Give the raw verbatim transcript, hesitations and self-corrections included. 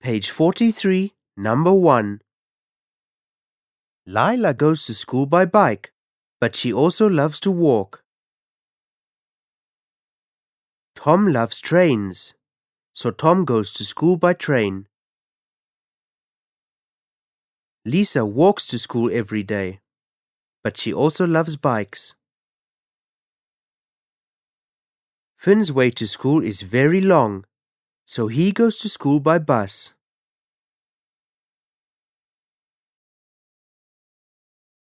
Page forty-three, number one. Lila goes to school by bike, but she also loves to walk. Tom loves trains, so Tom goes to school by train. Lisa walks to school every day, but she also loves bikes. Finn's way to school is very long, so he goes to school by bus.